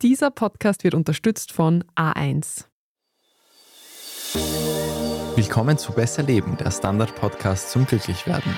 Dieser Podcast wird unterstützt von A1. Willkommen zu Besser Leben, der Standard-Podcast zum Glücklichwerden.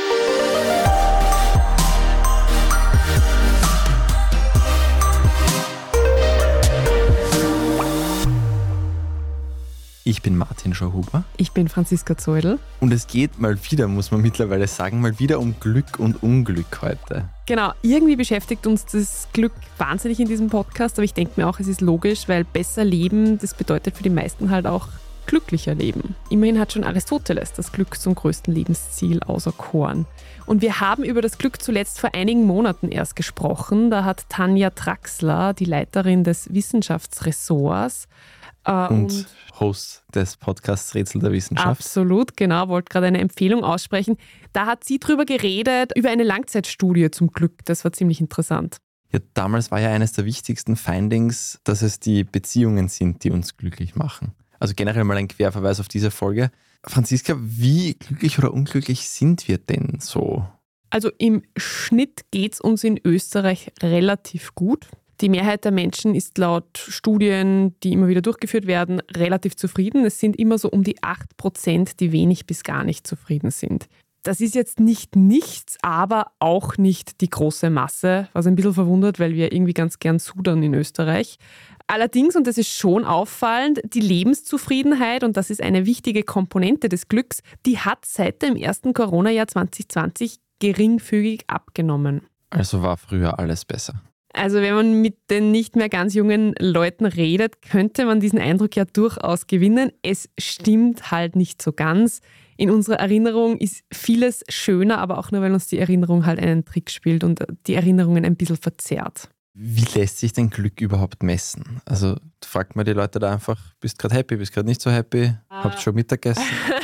Ich bin Martin Schauhuber. Ich bin Franziska Zoidl. Und es geht mal wieder, muss man mittlerweile sagen, mal wieder um Glück und Unglück heute. Genau, irgendwie beschäftigt uns das Glück wahnsinnig in diesem Podcast, aber ich denke mir auch, es ist logisch, weil besser leben, das bedeutet für die meisten halt auch glücklicher leben. Immerhin hat schon Aristoteles das Glück zum größten Lebensziel auserkoren. Und wir haben über das Glück zuletzt vor einigen Monaten erst gesprochen. Da hat Tanja Traxler, die Leiterin des Wissenschaftsressorts, und Host des Podcasts Rätsel der Wissenschaft. Absolut, genau, wollte gerade eine Empfehlung aussprechen. Da hat sie drüber geredet, über eine Langzeitstudie zum Glück. Das war ziemlich interessant. Ja, damals war ja eines der wichtigsten Findings, dass es die Beziehungen sind, die uns glücklich machen. Also generell mal ein Querverweis auf diese Folge. Franziska, wie glücklich oder unglücklich sind wir denn so? Also im Schnitt geht es uns in Österreich relativ gut. Die Mehrheit der Menschen ist laut Studien, die immer wieder durchgeführt werden, relativ zufrieden. Es sind immer so um die 8%, die wenig bis gar nicht zufrieden sind. Das ist jetzt nicht nichts, aber auch nicht die große Masse, was ein bisschen verwundert, weil wir irgendwie ganz gern sudern in Österreich. Allerdings, und das ist schon auffallend, die Lebenszufriedenheit, und das ist eine wichtige Komponente des Glücks, die hat seit dem ersten Corona-Jahr 2020 geringfügig abgenommen. Also war früher alles besser. Also wenn man mit den nicht mehr ganz jungen Leuten redet, könnte man diesen Eindruck ja durchaus gewinnen. Es stimmt halt nicht so ganz. In unserer Erinnerung ist vieles schöner, aber auch nur, weil uns die Erinnerung halt einen Trick spielt und die Erinnerungen ein bisschen verzerrt. Wie lässt sich denn Glück überhaupt messen? Also fragt man die Leute da einfach, bist gerade happy, bist gerade nicht so happy, habt schon Mittagessen?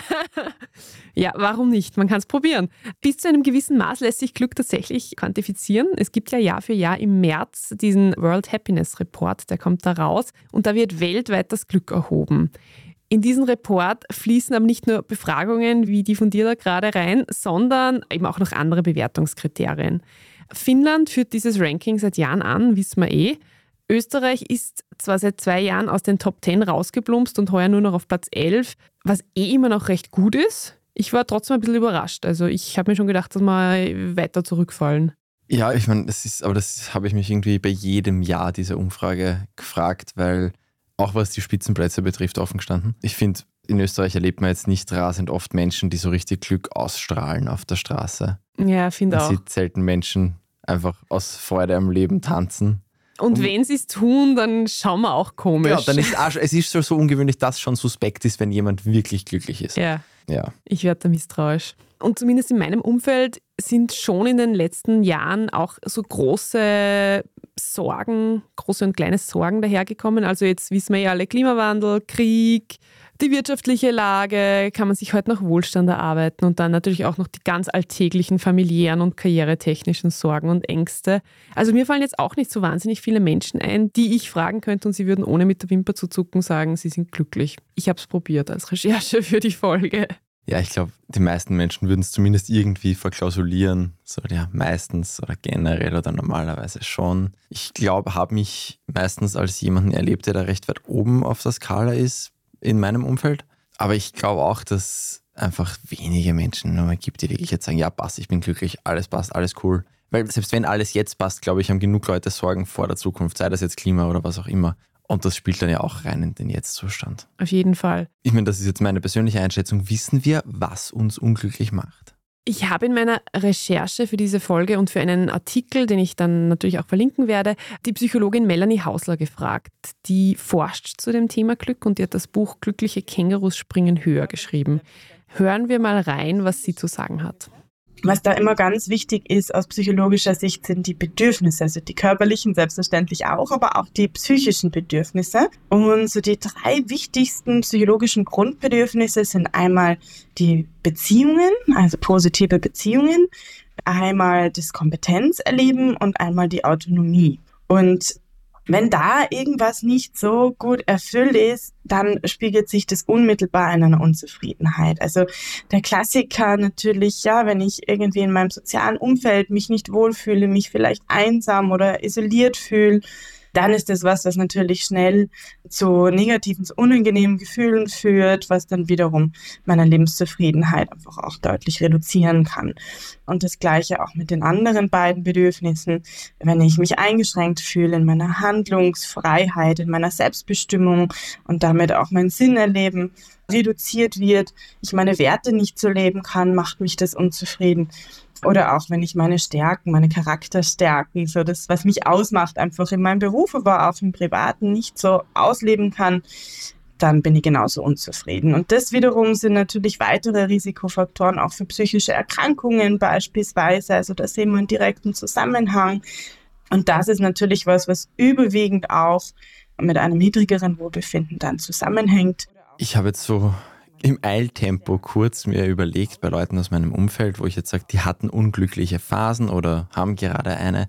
Ja, warum nicht? Man kann es probieren. Bis zu einem gewissen Maß lässt sich Glück tatsächlich quantifizieren. Es gibt ja Jahr für Jahr im März diesen World Happiness Report, der kommt da raus und da wird weltweit das Glück erhoben. In diesen Report fließen aber nicht nur Befragungen wie die von dir da gerade rein, sondern eben auch noch andere Bewertungskriterien. Finnland führt dieses Ranking seit Jahren an, wissen wir eh. Österreich ist zwar seit 2 Jahren aus den Top 10 rausgeplumpst und heuer nur noch auf Platz 11, was immer noch recht gut ist. Ich war trotzdem ein bisschen überrascht. Also ich habe mir schon gedacht, dass wir weiter zurückfallen. Ja, ich meine, das habe ich mich irgendwie bei jedem Jahr dieser Umfrage gefragt, weil auch was die Spitzenplätze betrifft, offen gestanden. Ich finde, in Österreich erlebt man jetzt nicht rasend oft Menschen, die so richtig Glück ausstrahlen auf der Straße. Ja, finde auch. Man sieht selten Menschen einfach aus Freude am Leben tanzen. Und wenn sie es tun, dann schauen wir auch komisch. Ja, dann ist es ist so ungewöhnlich, dass schon suspekt ist, wenn jemand wirklich glücklich ist. Ja. Ja. Ich werde da misstrauisch. Und zumindest in meinem Umfeld sind schon in den letzten Jahren auch so große und kleine Sorgen dahergekommen. Also jetzt wissen wir ja alle, Klimawandel, Krieg, die wirtschaftliche Lage, kann man sich heute noch Wohlstand erarbeiten und dann natürlich auch noch die ganz alltäglichen familiären und karrieretechnischen Sorgen und Ängste. Also mir fallen jetzt auch nicht so wahnsinnig viele Menschen ein, die ich fragen könnte und sie würden ohne mit der Wimper zu zucken sagen, sie sind glücklich. Ich habe es probiert als Recherche für die Folge. Ja, ich glaube, die meisten Menschen würden es zumindest irgendwie verklausulieren. So, ja, meistens oder generell oder normalerweise schon. Ich glaube, habe mich meistens als jemanden erlebt, der da recht weit oben auf der Skala ist in meinem Umfeld. Aber ich glaube auch, dass einfach wenige Menschen nur gibt, die wirklich jetzt sagen, ja, passt, ich bin glücklich, alles passt, alles cool. Weil selbst wenn alles jetzt passt, glaube ich, haben genug Leute Sorgen vor der Zukunft, sei das jetzt Klima oder was auch immer. Und das spielt dann ja auch rein in den Jetzt-Zustand. Auf jeden Fall. Ich meine, das ist jetzt meine persönliche Einschätzung. Wissen wir, was uns unglücklich macht? Ich habe in meiner Recherche für diese Folge und für einen Artikel, den ich dann natürlich auch verlinken werde, die Psychologin Melanie Hausler gefragt. Die forscht zu dem Thema Glück und die hat das Buch Glückliche Kängurus springen höher geschrieben. Hören wir mal rein, was sie zu sagen hat. Was da immer ganz wichtig ist aus psychologischer Sicht sind die Bedürfnisse, also die körperlichen selbstverständlich auch, aber auch die psychischen Bedürfnisse. Und so die 3 wichtigsten psychologischen Grundbedürfnisse sind einmal die Beziehungen, also positive Beziehungen, einmal das Kompetenzerleben und einmal die Autonomie. Und wenn da irgendwas nicht so gut erfüllt ist, dann spiegelt sich das unmittelbar in einer Unzufriedenheit. Also der Klassiker natürlich, ja, wenn ich irgendwie in meinem sozialen Umfeld mich nicht wohlfühle, mich vielleicht einsam oder isoliert fühle, dann ist das was natürlich schnell zu negativen, zu unangenehmen Gefühlen führt, was dann wiederum meine Lebenszufriedenheit einfach auch deutlich reduzieren kann. Und das Gleiche auch mit den anderen beiden Bedürfnissen. Wenn ich mich eingeschränkt fühle in meiner Handlungsfreiheit, in meiner Selbstbestimmung und damit auch mein Sinnerleben reduziert wird, ich meine Werte nicht so leben kann, macht mich das unzufrieden. Oder auch wenn ich meine Stärken, meine Charakterstärken, so das, was mich ausmacht, einfach in meinem Beruf, aber auch im Privaten nicht so ausleben kann, dann bin ich genauso unzufrieden. Und das wiederum sind natürlich weitere Risikofaktoren, auch für psychische Erkrankungen beispielsweise. Also da sehen wir einen direkten Zusammenhang. Und das ist natürlich was überwiegend auch mit einem niedrigeren Wohlbefinden dann zusammenhängt. Ich habe jetzt so im Eiltempo kurz mir überlegt bei Leuten aus meinem Umfeld, wo ich jetzt sage, die hatten unglückliche Phasen oder haben gerade eine,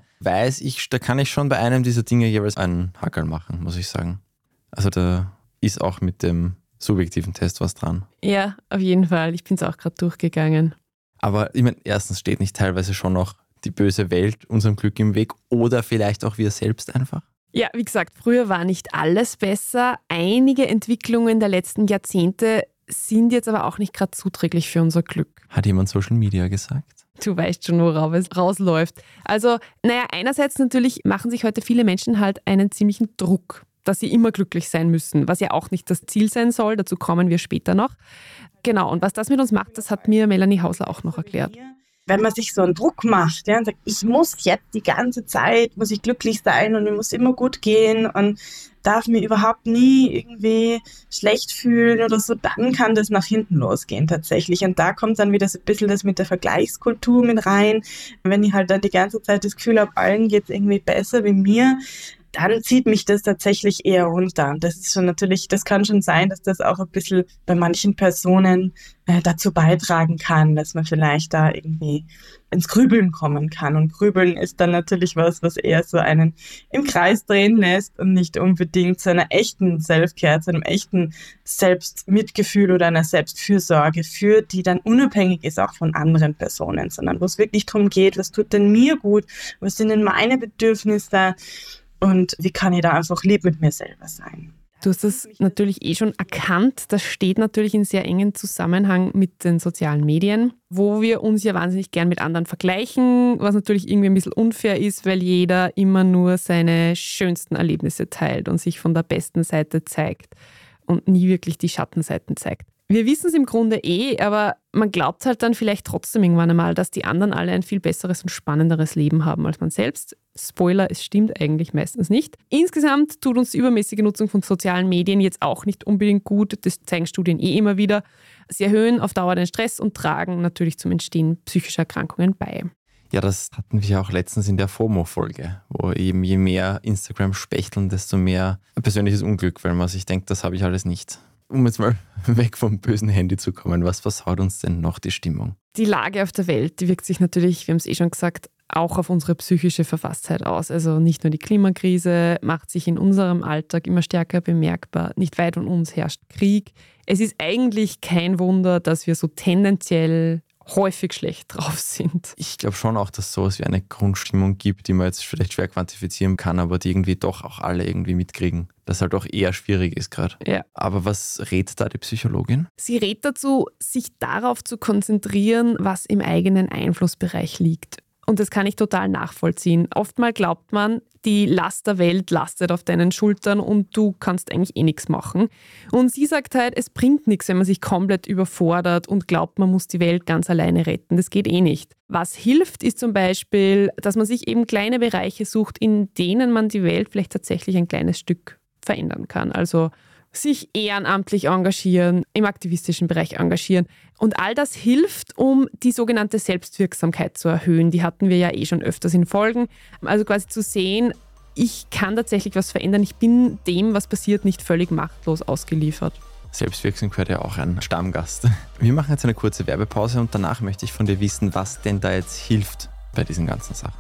da kann ich schon bei einem dieser Dinge jeweils einen Hackerl machen, muss ich sagen. Also da ist auch mit dem subjektiven Test was dran. Ja, auf jeden Fall. Ich bin es auch gerade durchgegangen. Aber ich meine, erstens steht nicht teilweise schon noch die böse Welt unserem Glück im Weg oder vielleicht auch wir selbst einfach? Ja, wie gesagt, früher war nicht alles besser. Einige Entwicklungen der letzten Jahrzehnte sind jetzt aber auch nicht gerade zuträglich für unser Glück. Hat jemand Social Media gesagt? Du weißt schon, worauf es rausläuft. Also, einerseits natürlich machen sich heute viele Menschen halt einen ziemlichen Druck, dass sie immer glücklich sein müssen, was ja auch nicht das Ziel sein soll. Dazu kommen wir später noch. Genau, und was das mit uns macht, das hat mir Melanie Hausler auch noch erklärt. Wenn man sich so einen Druck macht, ja, und sagt, ich muss jetzt die ganze Zeit, muss ich glücklich sein und mir muss immer gut gehen und darf mir überhaupt nie irgendwie schlecht fühlen oder so, dann kann das nach hinten losgehen tatsächlich. Und da kommt dann wieder so ein bisschen das mit der Vergleichskultur mit rein. Wenn ich halt dann die ganze Zeit das Gefühl habe, allen geht es irgendwie besser wie mir, dann zieht mich das tatsächlich eher runter. Und das ist schon natürlich, das kann schon sein, dass das auch ein bisschen bei manchen Personen dazu beitragen kann, dass man vielleicht da irgendwie ins Grübeln kommen kann. Und Grübeln ist dann natürlich was eher so einen im Kreis drehen lässt und nicht unbedingt zu einer echten Self-Care, zu einem echten Selbstmitgefühl oder einer Selbstfürsorge führt, die dann unabhängig ist auch von anderen Personen, sondern wo es wirklich darum geht, was tut denn mir gut, was sind denn meine Bedürfnisse, und wie kann ich da einfach lieb mit mir selber sein? Du hast das natürlich schon erkannt. Das steht natürlich in sehr engen Zusammenhang mit den sozialen Medien, wo wir uns ja wahnsinnig gern mit anderen vergleichen, was natürlich irgendwie ein bisschen unfair ist, weil jeder immer nur seine schönsten Erlebnisse teilt und sich von der besten Seite zeigt und nie wirklich die Schattenseiten zeigt. Wir wissen es im Grunde aber man glaubt halt dann vielleicht trotzdem irgendwann einmal, dass die anderen alle ein viel besseres und spannenderes Leben haben als man selbst. Spoiler, es stimmt eigentlich meistens nicht. Insgesamt tut uns die übermäßige Nutzung von sozialen Medien jetzt auch nicht unbedingt gut. Das zeigen Studien immer wieder. Sie erhöhen auf Dauer den Stress und tragen natürlich zum Entstehen psychischer Erkrankungen bei. Ja, das hatten wir auch letztens in der FOMO-Folge, wo eben je mehr Instagram spechteln, desto mehr ein persönliches Unglück, weil man sich denkt, das habe ich alles nicht. Um jetzt mal weg vom bösen Handy zu kommen, was versaut uns denn noch die Stimmung? Die Lage auf der Welt, die wirkt sich natürlich, wir haben es schon gesagt, auch auf unsere psychische Verfasstheit aus. Also nicht nur die Klimakrise macht sich in unserem Alltag immer stärker bemerkbar. Nicht weit von uns herrscht Krieg. Es ist eigentlich kein Wunder, dass wir so tendenziell häufig schlecht drauf sind. Ich glaube schon auch, dass es sowas wie eine Grundstimmung gibt, die man jetzt vielleicht schwer quantifizieren kann, aber die irgendwie doch auch alle irgendwie mitkriegen. Das halt auch eher schwierig ist gerade. Ja. Aber was rät da die Psychologin? Sie rät dazu, sich darauf zu konzentrieren, was im eigenen Einflussbereich liegt. Und das kann ich total nachvollziehen. Oftmal glaubt man, die Last der Welt lastet auf deinen Schultern und du kannst eigentlich nichts machen. Und sie sagt halt, es bringt nichts, wenn man sich komplett überfordert und glaubt, man muss die Welt ganz alleine retten. Das geht nicht. Was hilft, ist zum Beispiel, dass man sich eben kleine Bereiche sucht, in denen man die Welt vielleicht tatsächlich ein kleines Stück verändern kann. Also sich ehrenamtlich engagieren, im aktivistischen Bereich engagieren. Und all das hilft, um die sogenannte Selbstwirksamkeit zu erhöhen. Die hatten wir ja schon öfters in Folgen. Also quasi zu sehen, ich kann tatsächlich was verändern. Ich bin dem, was passiert, nicht völlig machtlos ausgeliefert. Selbstwirksam gehört ja auch ein Stammgast. Wir machen jetzt eine kurze Werbepause und danach möchte ich von dir wissen, was denn da jetzt hilft bei diesen ganzen Sachen.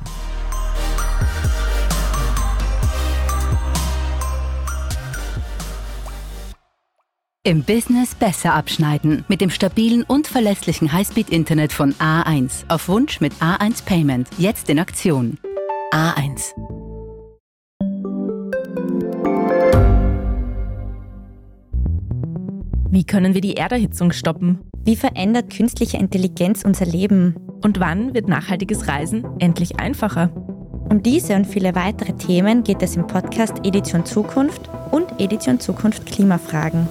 Im Business besser abschneiden. Mit dem stabilen und verlässlichen Highspeed-Internet von A1. Auf Wunsch mit A1 Payment. Jetzt in Aktion. A1. Wie können wir die Erderhitzung stoppen? Wie verändert künstliche Intelligenz unser Leben? Und wann wird nachhaltiges Reisen endlich einfacher? Um diese und viele weitere Themen geht es im Podcast Edition Zukunft und Edition Zukunft Klimafragen.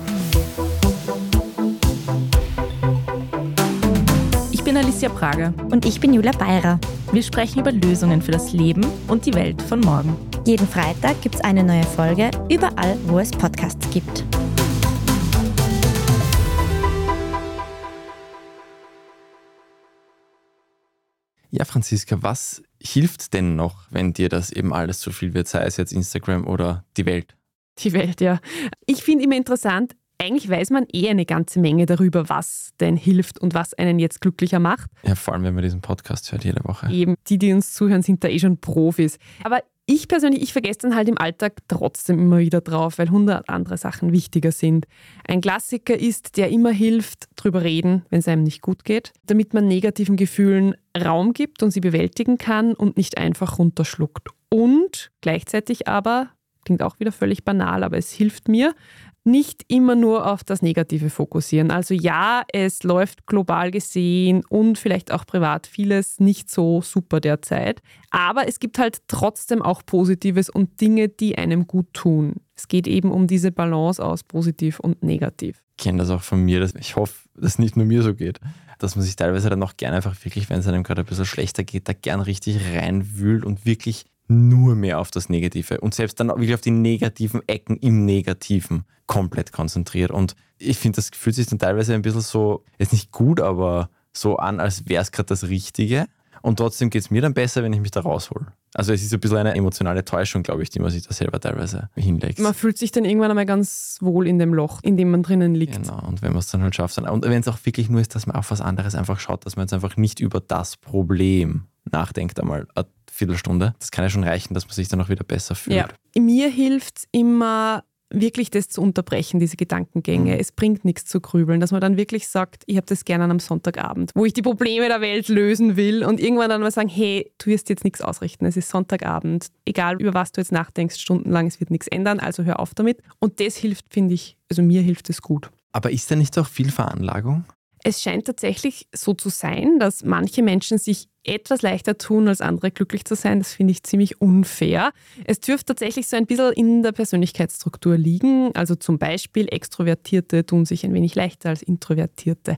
Ich bin Alicia Prager. Und ich bin Julia Beirer. Wir sprechen über Lösungen für das Leben und die Welt von morgen. Jeden Freitag gibt es eine neue Folge, überall, wo es Podcasts gibt. Ja, Franziska, was hilft denn noch, wenn dir das eben alles zu viel wird, sei es jetzt Instagram oder die Welt? Die Welt, ja. Ich finde immer interessant, eigentlich weiß man eine ganze Menge darüber, was denn hilft und was einen jetzt glücklicher macht. Ja, vor allem, wenn man diesen Podcast hört jede Woche. Eben, die uns zuhören, sind da schon Profis. Aber ich persönlich, ich vergesse dann halt im Alltag trotzdem immer wieder drauf, weil 100 andere Sachen wichtiger sind. Ein Klassiker ist, der immer hilft, drüber reden, wenn es einem nicht gut geht, damit man negativen Gefühlen Raum gibt und sie bewältigen kann und nicht einfach runterschluckt. Und gleichzeitig aber, klingt auch wieder völlig banal, aber es hilft mir, nicht immer nur auf das Negative fokussieren. Also ja, es läuft global gesehen und vielleicht auch privat vieles nicht so super derzeit. Aber es gibt halt trotzdem auch Positives und Dinge, die einem gut tun. Es geht eben um diese Balance aus positiv und negativ. Ich kenne das auch von mir. Ich hoffe, dass es nicht nur mir so geht. Dass man sich teilweise dann auch gerne einfach wirklich, wenn es einem gerade ein bisschen schlechter geht, da gern richtig reinwühlt und wirklich nur mehr auf das Negative und selbst dann auch wirklich auf die negativen Ecken im Negativen komplett konzentriert. Und ich finde, das fühlt sich dann teilweise ein bisschen so, jetzt nicht gut, aber so an, als wäre es gerade das Richtige. Und trotzdem geht es mir dann besser, wenn ich mich da raushole. Also es ist ein bisschen eine emotionale Täuschung, glaube ich, die man sich da selber teilweise hinlegt. Man fühlt sich dann irgendwann einmal ganz wohl in dem Loch, in dem man drinnen liegt. Genau, und wenn man es dann halt schafft, und wenn es auch wirklich nur ist, dass man auf was anderes einfach schaut, dass man jetzt einfach nicht über das Problem nachdenkt einmal eine Viertelstunde. Das kann ja schon reichen, dass man sich dann auch wieder besser fühlt. Ja. Mir hilft es immer, wirklich das zu unterbrechen, diese Gedankengänge. Es bringt nichts zu grübeln, dass man dann wirklich sagt, ich habe das gerne an einem Sonntagabend, wo ich die Probleme der Welt lösen will und irgendwann dann mal sagen, hey, du wirst jetzt nichts ausrichten, es ist Sonntagabend, egal über was du jetzt nachdenkst, stundenlang, es wird nichts ändern, also hör auf damit. Und das hilft, finde ich, also mir hilft es gut. Aber ist da nicht auch viel Veranlagung? Es scheint tatsächlich so zu sein, dass manche Menschen sich etwas leichter tun, als andere glücklich zu sein. Das finde ich ziemlich unfair. Es dürfte tatsächlich so ein bisschen in der Persönlichkeitsstruktur liegen. Also zum Beispiel Extrovertierte tun sich ein wenig leichter als Introvertierte.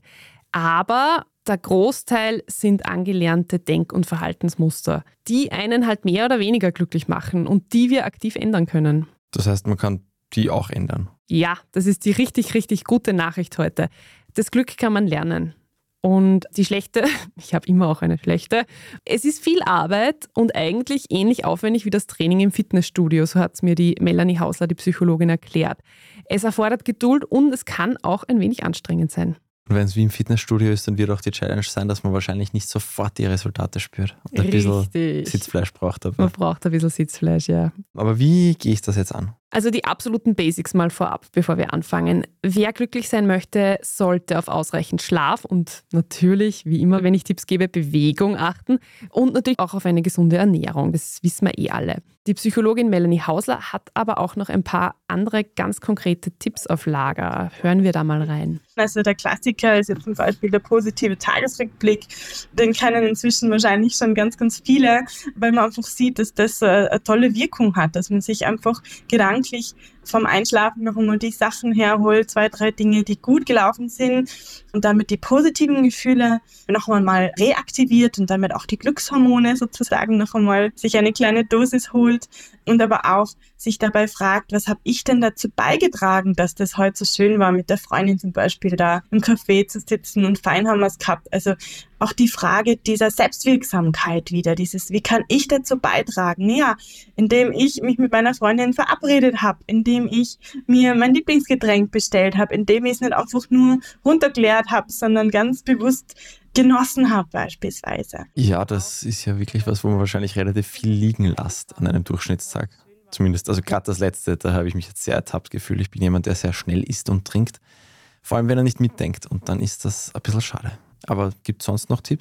Aber der Großteil sind angelernte Denk- und Verhaltensmuster, die einen halt mehr oder weniger glücklich machen und die wir aktiv ändern können. Das heißt, man kann die auch ändern? Ja, das ist die richtig, richtig gute Nachricht heute. Das Glück kann man lernen. Und die schlechte, ich habe immer auch eine schlechte, es ist viel Arbeit und eigentlich ähnlich aufwendig wie das Training im Fitnessstudio, so hat es mir die Melanie Hausler, die Psychologin, erklärt. Es erfordert Geduld und es kann auch ein wenig anstrengend sein. Und wenn es wie im Fitnessstudio ist, dann wird auch die Challenge sein, dass man wahrscheinlich nicht sofort die Resultate spürt. Und ein bisschen Sitzfleisch braucht dabei. Man braucht ein bisschen Sitzfleisch, ja. Aber wie gehe ich das jetzt an? Also die absoluten Basics mal vorab, bevor wir anfangen. Wer glücklich sein möchte, sollte auf ausreichend Schlaf und natürlich, wie immer, wenn ich Tipps gebe, Bewegung achten und natürlich auch auf eine gesunde Ernährung. Das wissen wir alle. Die Psychologin Melanie Hausler hat aber auch noch ein paar andere ganz konkrete Tipps auf Lager. Hören wir da mal rein. Also der Klassiker ist jetzt zum Beispiel der positive Tagesrückblick. Den kennen inzwischen wahrscheinlich schon ganz, ganz viele, weil man einfach sieht, dass das eine tolle Wirkung hat, dass man sich einfach gedanklich vom Einschlafen noch einmal die Sachen herholt, 2, 3 Dinge, die gut gelaufen sind und damit die positiven Gefühle noch einmal reaktiviert und damit auch die Glückshormone sozusagen noch einmal sich eine kleine Dosis holt und aber auch sich dabei fragt, was habe ich denn dazu beigetragen, dass das heute so schön war, mit der Freundin zum Beispiel da im Café zu sitzen und fein haben wir es gehabt. Also auch die Frage dieser Selbstwirksamkeit wieder, dieses, wie kann ich dazu beitragen? Ja, indem ich mich mit meiner Freundin verabredet habe, indem ich mir mein Lieblingsgetränk bestellt habe, indem ich es nicht einfach nur runtergeleert habe, sondern ganz bewusst genossen habe beispielsweise. Ja, das ist ja wirklich was, wo man wahrscheinlich relativ viel liegen lässt an einem Durchschnittstag. Zumindest, also gerade das Letzte, da habe ich mich jetzt sehr ertappt gefühlt. Ich bin jemand, der sehr schnell isst und trinkt, vor allem wenn er nicht mitdenkt und dann ist das ein bisschen schade. Aber gibt es sonst noch Tipps?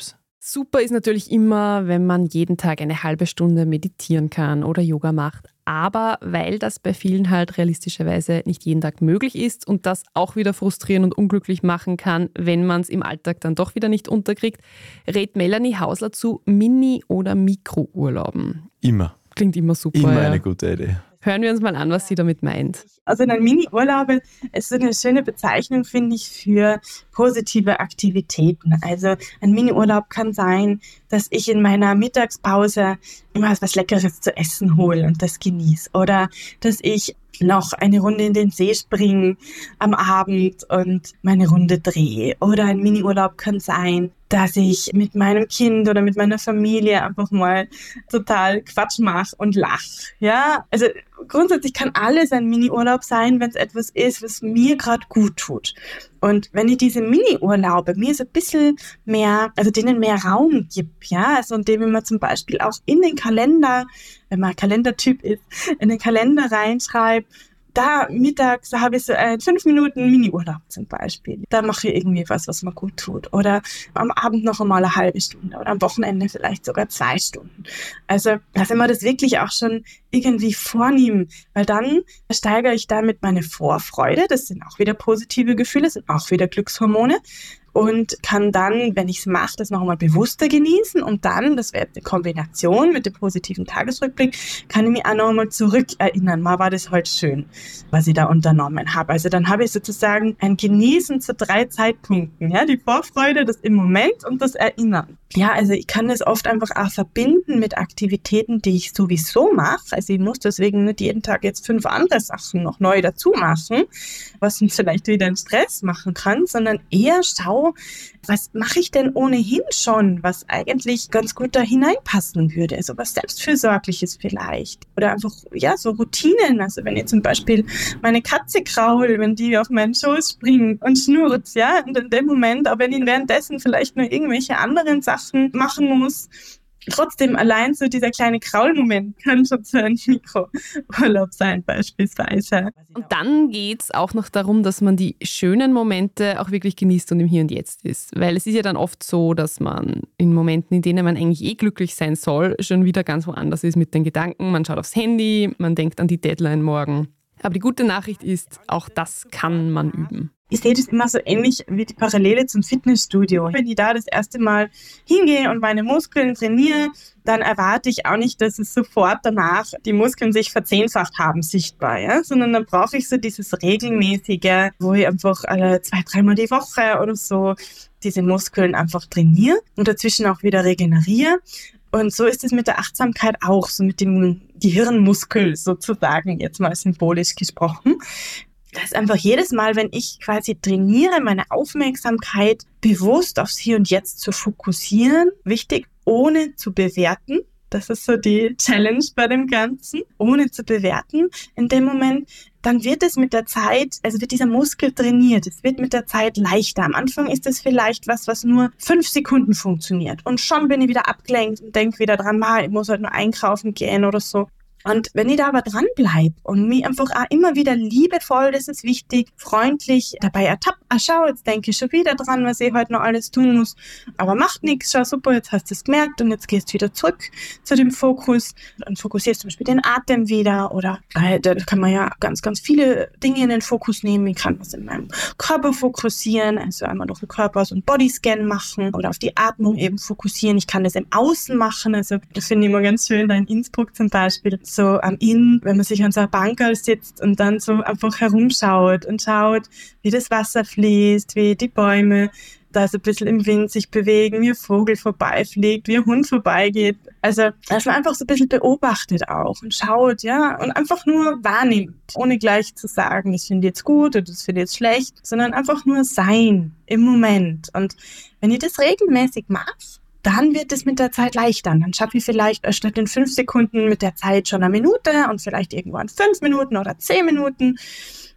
Super ist natürlich immer, wenn man jeden Tag eine halbe Stunde meditieren kann oder Yoga macht. Aber weil das bei vielen halt realistischerweise nicht jeden Tag möglich ist und das auch wieder frustrieren und unglücklich machen kann, wenn man es im Alltag dann doch wieder nicht unterkriegt, rät Melanie Hausler zu Mini- oder Mikrourlauben. Immer. Klingt immer super. Immer eine gute Idee. Hören wir uns mal an, was sie damit meint. Also ein Mini-Urlaube ist so eine schöne Bezeichnung, finde ich, für positive Aktivitäten. Also ein Mini-Urlaub kann sein, dass ich in meiner Mittagspause immer was Leckeres zu essen hole und das genieße. Oder dass ich noch eine Runde in den See springe am Abend und meine Runde drehe. Oder ein Mini-Urlaub kann sein, dass ich mit meinem Kind oder mit meiner Familie einfach mal total Quatsch mache und lache. Ja, also grundsätzlich kann alles ein Mini-Urlaub sein, wenn es etwas ist, was mir gerade gut tut. Und wenn ich diese Mini-Urlaube mir so ein bisschen mehr, also denen mehr Raum gibt, ja, also indem man zum Beispiel auch in den Kalender, wenn man Kalendertyp ist, in den Kalender reinschreibt, da mittags habe ich so 5 Minuten Mini-Urlaub zum Beispiel. Da mache ich irgendwie was mir gut tut. Oder am Abend noch einmal eine halbe Stunde oder am Wochenende vielleicht sogar 2 Stunden. Also, dass ich mir das wirklich auch schon irgendwie vornehme, weil dann steigere ich damit meine Vorfreude. Das sind auch wieder positive Gefühle, das sind auch wieder Glückshormone. Und kann dann, wenn ich es mache, das noch einmal bewusster genießen und dann, das wäre eine Kombination mit dem positiven Tagesrückblick, kann ich mich auch noch einmal zurückerinnern, mal war das heute schön, was ich da unternommen habe. Also dann habe ich sozusagen ein Genießen zu 3 Zeitpunkten, ja, die Vorfreude, das im Moment und das Erinnern. Ja, also ich kann das oft einfach auch verbinden mit Aktivitäten, die ich sowieso mache. Also ich muss deswegen nicht jeden Tag jetzt 5 andere Sachen noch neu dazu machen, was mich vielleicht wieder in Stress machen kann, sondern eher schau, was mache ich denn ohnehin schon, was eigentlich ganz gut da hineinpassen würde, also was Selbstfürsorgliches vielleicht. Oder einfach, ja, so Routinen, also wenn ich zum Beispiel meine Katze kraul, wenn die auf meinen Schoß springt und schnurrt, ja, und in dem Moment, auch wenn ich währenddessen vielleicht nur irgendwelche anderen Sachen machen muss, trotzdem allein so dieser kleine Kraulmoment kann schon so ein Mikrourlaub sein beispielsweise. Und dann geht es auch noch darum, dass man die schönen Momente auch wirklich genießt und im Hier und Jetzt ist. Weil es ist ja dann oft so, dass man in Momenten, in denen man eigentlich glücklich sein soll, schon wieder ganz woanders ist mit den Gedanken. Man schaut aufs Handy, man denkt an die Deadline morgen. Aber die gute Nachricht ist, auch das kann man üben. Ich sehe das immer so ähnlich wie die Parallele zum Fitnessstudio. Wenn ich da das erste Mal hingehe und meine Muskeln trainiere, dann erwarte ich auch nicht, dass es sofort danach die Muskeln sich verzehnfacht haben, sichtbar, ja? Sondern dann brauche ich so dieses Regelmäßige, wo ich einfach alle 2-3 Mal die Woche oder so diese Muskeln einfach trainiere und dazwischen auch wieder regeneriere. Und so ist es mit der Achtsamkeit auch, so mit dem Gehirnmuskel sozusagen, jetzt mal symbolisch gesprochen. Das ist einfach jedes Mal, wenn ich quasi trainiere, meine Aufmerksamkeit bewusst aufs Hier und Jetzt zu fokussieren, wichtig, ohne zu bewerten. Das ist so die Challenge bei dem Ganzen, ohne zu bewerten. In dem Moment, dann wird es mit der Zeit, also wird dieser Muskel trainiert, es wird mit der Zeit leichter. Am Anfang ist es vielleicht was nur 5 Sekunden funktioniert und schon bin ich wieder abgelenkt und denke wieder dran, ich muss halt nur einkaufen gehen oder so. Und wenn ich da aber dranbleibe und mich einfach auch immer wieder liebevoll, das ist wichtig, freundlich dabei ertappt, schau, jetzt denke ich schon wieder dran, was ich heute noch alles tun muss, aber macht nichts, schau, super, jetzt hast du es gemerkt und jetzt gehst du wieder zurück zu dem Fokus und fokussierst zum Beispiel den Atem wieder oder da kann man ja ganz, ganz viele Dinge in den Fokus nehmen. Ich kann was in meinem Körper fokussieren, also einmal durch den Körper so einen Bodyscan machen oder auf die Atmung eben fokussieren. Ich kann das im Außen machen, also das finde ich immer ganz schön, da in Innsbruck zum Beispiel, so am Inn, wenn man sich an so einer Bankerl sitzt und dann so einfach herumschaut und schaut, wie das Wasser fließt, wie die Bäume da so ein bisschen im Wind sich bewegen, wie ein Vogel vorbeifliegt, wie ein Hund vorbeigeht. Also, dass man einfach so ein bisschen beobachtet auch und schaut, ja, und einfach nur wahrnimmt, ohne gleich zu sagen, das finde ich jetzt gut oder das finde ich jetzt schlecht, sondern einfach nur sein im Moment. Und wenn ich das regelmäßig mache, dann wird es mit der Zeit leichter. Dann schaffe ich vielleicht statt in 5 Sekunden mit der Zeit schon 1 Minute und vielleicht irgendwann 5 Minuten oder 10 Minuten.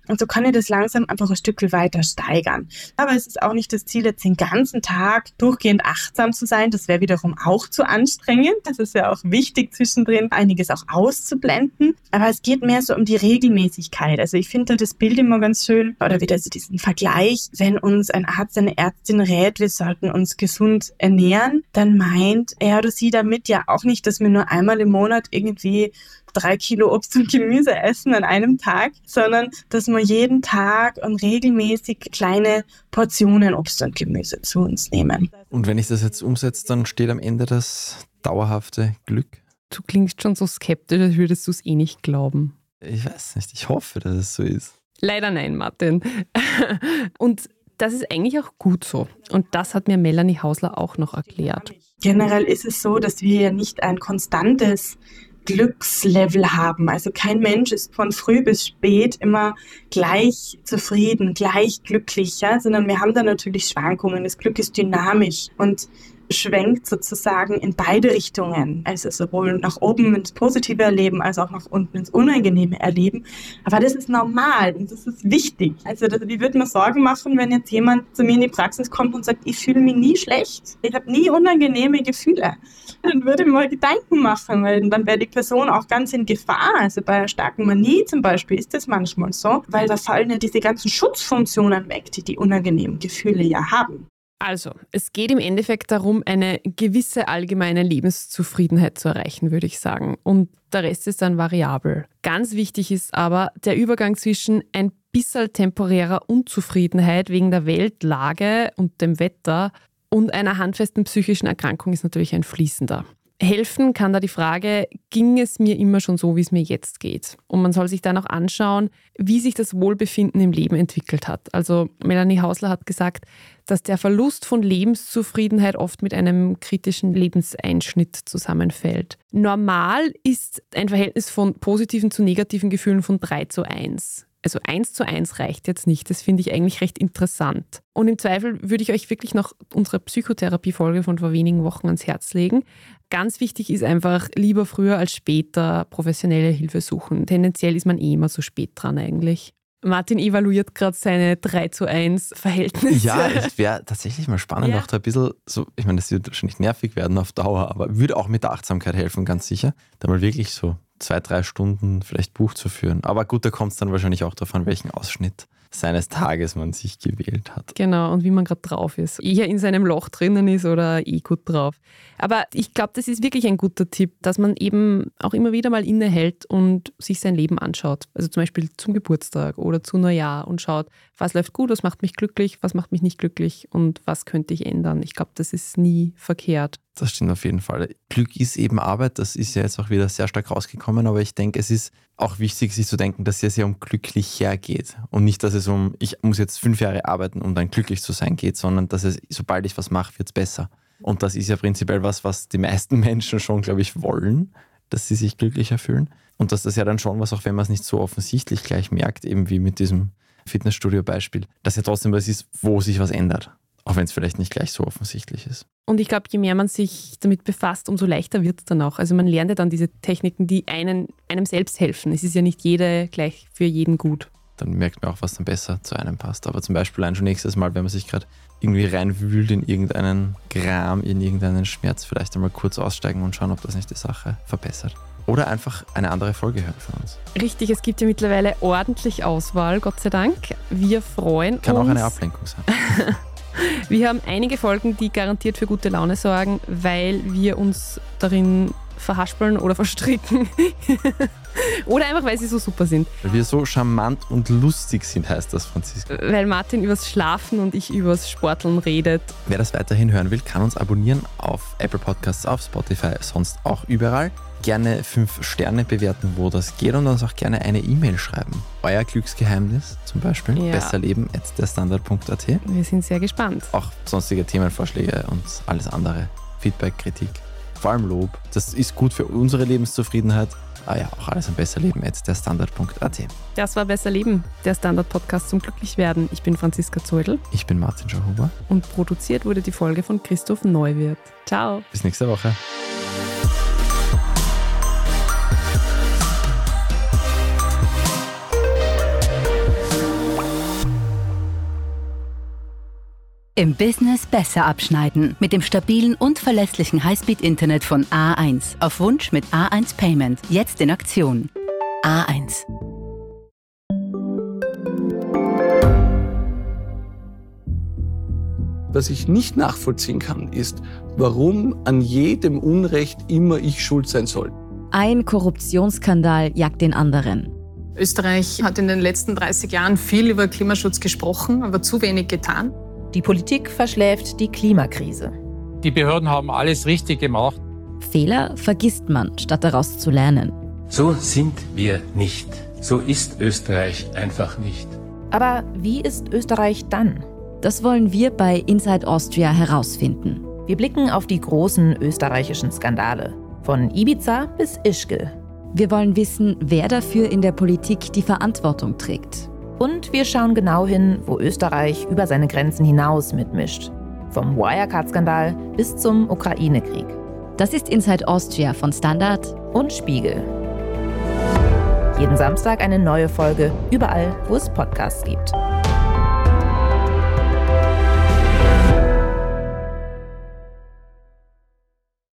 Und so kann ich das langsam einfach ein Stück weiter steigern. Aber es ist auch nicht das Ziel, jetzt den ganzen Tag durchgehend achtsam zu sein. Das wäre wiederum auch zu anstrengend. Das ist ja auch wichtig, zwischendrin einiges auch auszublenden. Aber es geht mehr so um die Regelmäßigkeit. Also ich finde das Bild immer ganz schön, oder wieder so diesen Vergleich, wenn uns ein Arzt, eine Ärztin rät, wir sollten uns gesund ernähren, dann meint er oder sie damit ja auch nicht, dass wir nur einmal im Monat irgendwie 3 Kilo Obst und Gemüse essen an einem Tag, sondern dass wir jeden Tag und regelmäßig kleine Portionen Obst und Gemüse zu uns nehmen. Und wenn ich das jetzt umsetze, dann steht am Ende das dauerhafte Glück? Du klingst schon so skeptisch, als würdest du es eh nicht glauben. Ich weiß nicht, ich hoffe, dass es so ist. Leider nein, Martin. Und das ist eigentlich auch gut so. Und das hat mir Melanie Hausler auch noch erklärt. Generell ist es so, dass wir ja nicht ein konstantes Glückslevel haben. Also kein Mensch ist von früh bis spät immer gleich zufrieden, gleich glücklich, ja? Sondern wir haben da natürlich Schwankungen. Das Glück ist dynamisch und schwenkt sozusagen in beide Richtungen. Also sowohl nach oben ins positive Erleben, als auch nach unten ins unangenehme Erleben. Aber das ist normal und das ist wichtig. Also ich würde mir Sorgen machen, wenn jetzt jemand zu mir in die Praxis kommt und sagt, ich fühle mich nie schlecht. Ich habe nie unangenehme Gefühle. Dann würde ich mir Gedanken machen, weil dann wäre die Person auch ganz in Gefahr. Also bei einer starken Manie zum Beispiel ist das manchmal so, weil da fallen ja diese ganzen Schutzfunktionen weg, die unangenehmen Gefühle ja haben. Also, es geht im Endeffekt darum, eine gewisse allgemeine Lebenszufriedenheit zu erreichen, würde ich sagen. Und der Rest ist dann variabel. Ganz wichtig ist aber der Übergang zwischen ein bisschen temporärer Unzufriedenheit wegen der Weltlage und dem Wetter und einer handfesten psychischen Erkrankung ist natürlich ein fließender. Helfen kann da die Frage, ging es mir immer schon so, wie es mir jetzt geht? Und man soll sich dann auch anschauen, wie sich das Wohlbefinden im Leben entwickelt hat. Also Melanie Hausler hat gesagt, dass der Verlust von Lebenszufriedenheit oft mit einem kritischen Lebenseinschnitt zusammenfällt. Normal ist ein Verhältnis von positiven zu negativen Gefühlen von 3:1. Also 1:1 reicht jetzt nicht. Das finde ich eigentlich recht interessant. Und im Zweifel würde ich euch wirklich noch unsere Psychotherapie-Folge von vor wenigen Wochen ans Herz legen. Ganz wichtig ist einfach, lieber früher als später professionelle Hilfe suchen. Tendenziell ist man eh immer so spät dran eigentlich. Martin evaluiert gerade seine 3:1 Verhältnisse. Ja, es wäre tatsächlich mal spannend, auch da ein bisschen so, ich meine, das wird wahrscheinlich nervig werden auf Dauer, aber würde auch mit der Achtsamkeit helfen, ganz sicher. Da mal wirklich so 2-3 Stunden vielleicht Buch zu führen. Aber gut, da kommt es dann wahrscheinlich auch darauf an, welchen Ausschnitt seines Tages man sich gewählt hat. Genau, und wie man gerade drauf ist. Eher in seinem Loch drinnen ist oder gut drauf. Aber ich glaube, das ist wirklich ein guter Tipp, dass man eben auch immer wieder mal innehält und sich sein Leben anschaut. Also zum Beispiel zum Geburtstag oder zu Neujahr und schaut, was läuft gut, was macht mich glücklich, was macht mich nicht glücklich und was könnte ich ändern. Ich glaube, das ist nie verkehrt. Das stimmt auf jeden Fall. Glück ist eben Arbeit, das ist ja jetzt auch wieder sehr stark rausgekommen, aber ich denke, es ist auch wichtig, sich zu denken, dass es ja um glücklicher geht und nicht, dass es um, ich muss jetzt 5 Jahre arbeiten, um dann glücklich zu sein geht, sondern dass es, sobald ich was mache, wird es besser. Und das ist ja prinzipiell was die meisten Menschen schon, glaube ich, wollen, dass sie sich glücklicher fühlen. Und dass das ja dann schon was, auch wenn man es nicht so offensichtlich gleich merkt, eben wie mit diesem Fitnessstudio-Beispiel, dass ja trotzdem was ist, wo sich was ändert. Auch wenn es vielleicht nicht gleich so offensichtlich ist. Und ich glaube, je mehr man sich damit befasst, umso leichter wird es dann auch. Also man lernt ja dann diese Techniken, die einem selbst helfen. Es ist ja nicht jede gleich für jeden gut. Dann merkt man auch, was dann besser zu einem passt. Aber zum Beispiel schon nächstes Mal, wenn man sich gerade irgendwie reinwühlt in irgendeinen Gram, in irgendeinen Schmerz, vielleicht einmal kurz aussteigen und schauen, ob das nicht die Sache verbessert. Oder einfach eine andere Folge hören von uns. Richtig, es gibt ja mittlerweile ordentlich Auswahl, Gott sei Dank. Wir freuen uns. Kann auch eine Ablenkung sein. Wir haben einige Folgen, die garantiert für gute Laune sorgen, weil wir uns darin verhaspeln oder verstricken. Oder einfach, weil sie so super sind. Weil wir so charmant und lustig sind, heißt das, Franziska. Weil Martin übers Schlafen und ich übers Sporteln redet. Wer das weiterhin hören will, kann uns abonnieren auf Apple Podcasts, auf Spotify, sonst auch überall. Gerne 5 Sterne bewerten, wo das geht, und uns auch gerne eine E-Mail schreiben. Euer Glücksgeheimnis zum Beispiel, ja. besserleben@derstandard.at. Wir sind sehr gespannt. Auch sonstige Themenvorschläge und alles andere. Feedback, Kritik, vor allem Lob. Das ist gut für unsere Lebenszufriedenheit. Ja, auch alles am besserleben@derstandard.at. Das war Besser Leben, der Standard-Podcast zum Glücklichwerden. Ich bin Franziska Zeudel. Ich bin Martin Schauhuber. Und produziert wurde die Folge von Christoph Neuwirth. Ciao. Bis nächste Woche. Im Business besser abschneiden. Mit dem stabilen und verlässlichen Highspeed-Internet von A1. Auf Wunsch mit A1 Payment. Jetzt in Aktion. A1. Was ich nicht nachvollziehen kann, ist, warum an jedem Unrecht immer ich schuld sein soll. Ein Korruptionsskandal jagt den anderen. Österreich hat in den letzten 30 Jahren viel über Klimaschutz gesprochen, aber zu wenig getan. Die Politik verschläft die Klimakrise. Die Behörden haben alles richtig gemacht. Fehler vergisst man, statt daraus zu lernen. So sind wir nicht. So ist Österreich einfach nicht. Aber wie ist Österreich dann? Das wollen wir bei Inside Austria herausfinden. Wir blicken auf die großen österreichischen Skandale. Von Ibiza bis Ischgl. Wir wollen wissen, wer dafür in der Politik die Verantwortung trägt. Und wir schauen genau hin, wo Österreich über seine Grenzen hinaus mitmischt. Vom Wirecard-Skandal bis zum Ukraine-Krieg. Das ist Inside Austria von Standard und Spiegel. Jeden Samstag eine neue Folge, überall, wo es Podcasts gibt.